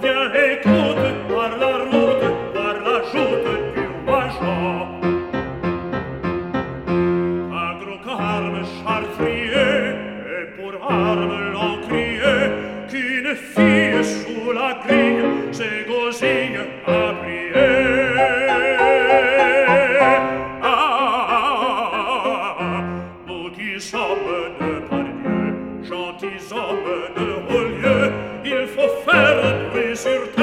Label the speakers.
Speaker 1: Viens, écoute, par la route, par la joute du roi Jean. Un gros carme chartrier, et pour arme l'encrier, qu'une fille sous la grille s'égosille à prier. Maudits hommes de par Dieu, gentils hommes de haut lieu, il faut faire bruit sur terre.